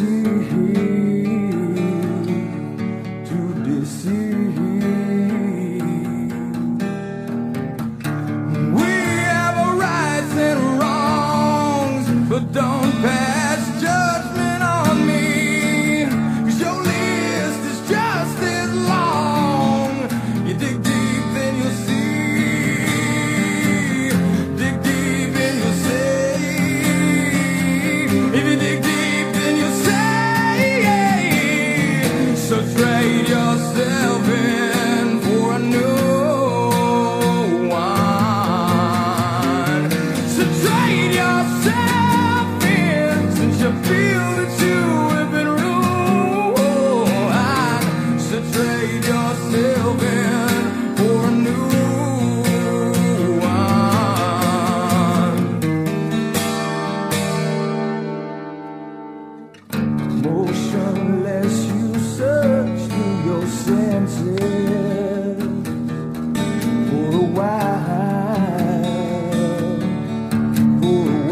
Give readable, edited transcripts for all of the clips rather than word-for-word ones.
deceive. We have our rights and wrongs, but don't pass judgment on me, 'cause your list is just as long. You dig deep, then you'll see. Dig deep, and you'll say. If you dig deep, then you'll say. So trade yourself in for a new one. So trade yourself in, since you feel that you have been ruined. So trade yourself in for a new one. Motionless, you search through your senses for a while, for a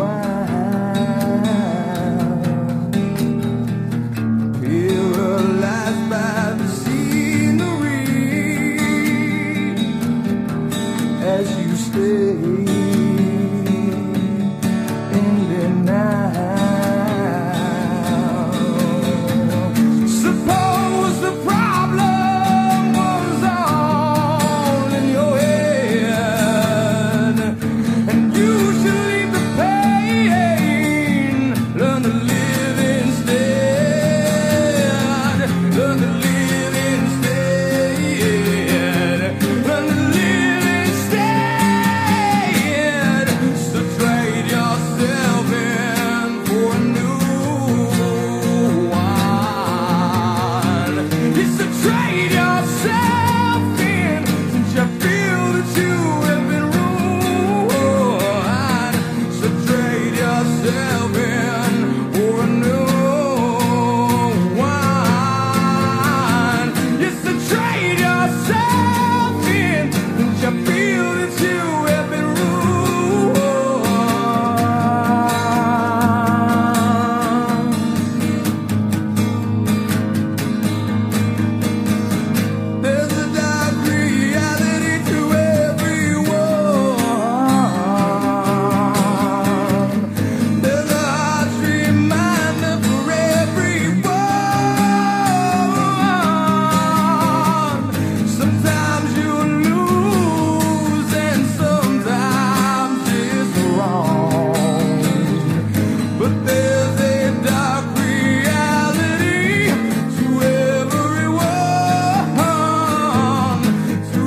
while. Paralyzed by the scenery as you stay in the night. Suppose the problem was all in your head, and you should leave the pain. Learn to live instead. Learn to live instead. Learn to live instead. So trade yourself in for a new one. It's to trade yourself in, since you feel that you have been ruined. So trade yourself in for a new one. It's to trade yourself in, since you feel that you have been ruined. There's a dark reality to everyone. There's a harsh reminder for everyone. Sometimes you lose, and sometimes it's wrong. But there's a dark reality to everyone, to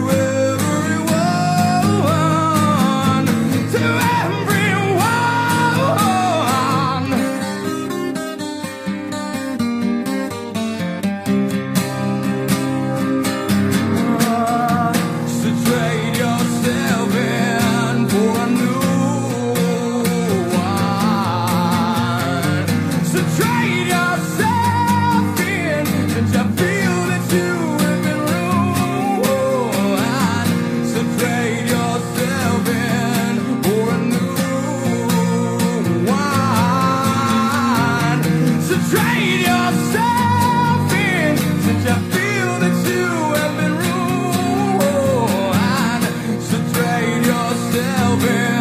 everyone, to everyone. So trade yourself in for a new one. So trade yourself in, since you feel that you have been ruined. So trade yourself in for a new one. So trade yourself in, since you feel that you have been ruined. So trade yourself in.